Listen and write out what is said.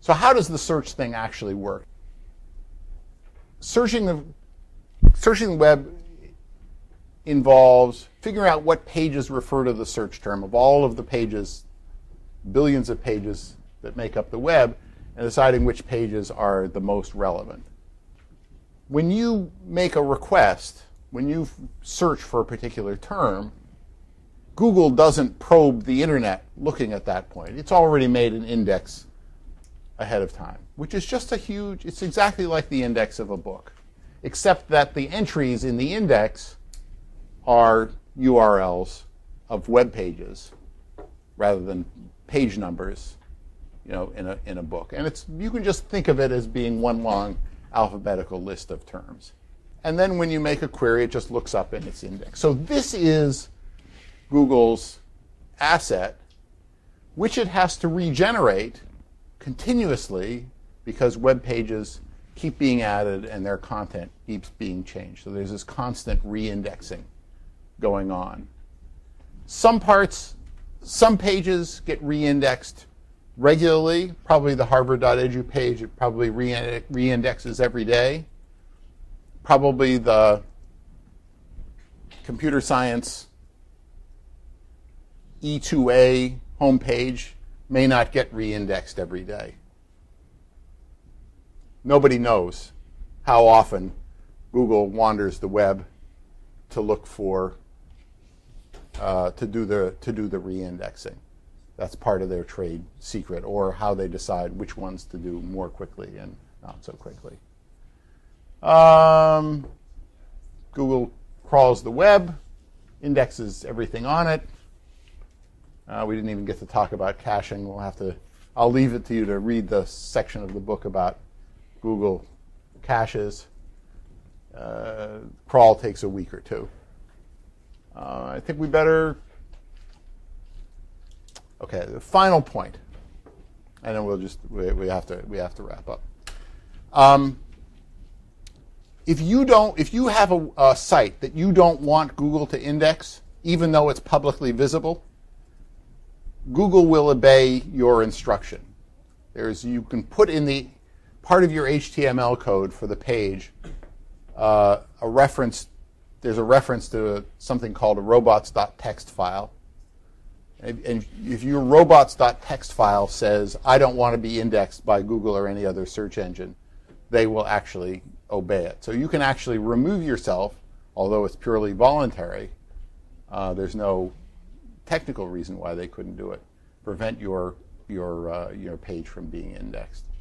So how does the search thing actually work? Searching the web involves figuring out what pages refer to the search term of all of the pages, billions of pages that make up the web, and deciding which pages are the most relevant. When you make a request, when you search for a particular term, Google doesn't probe the internet looking at that point. It's already made an index ahead of time, which is just it's exactly like the index of a book, except that the entries in the index are URLs of web pages rather than page numbers, in a book. And you can just think of it as being one long alphabetical list of terms. And then when you make a query, it just looks up in its index. So this is Google's asset, which it has to regenerate continuously because web pages keep being added and their content keeps being changed. So there's this constant re-indexing going on. Some pages get re-indexed regularly. Probably the harvard.edu page, it probably re-indexes every day. Probably the computer science E2A homepage may not get re-indexed every day. Nobody knows how often Google wanders the web to look for to do the re-indexing. That's part of their trade secret, or how they decide which ones to do more quickly and not so quickly. Google crawls the web, indexes everything on it. We didn't even get to talk about caching. I'll leave it to you to read the section of the book about Google caches. Crawl takes a week or two. I think we better. Okay, the final point, and then we have to wrap up. If you have a site that you don't want Google to index, even though it's publicly visible, Google will obey your instruction. You can put in the part of your HTML code for the page a reference. There's a reference to something called a robots.txt file. And if your robots.txt file says, I don't want to be indexed by Google or any other search engine, they will actually obey it. So you can actually remove yourself, although it's purely voluntary. There's no technical reason why they couldn't do it. Prevent your page from being indexed.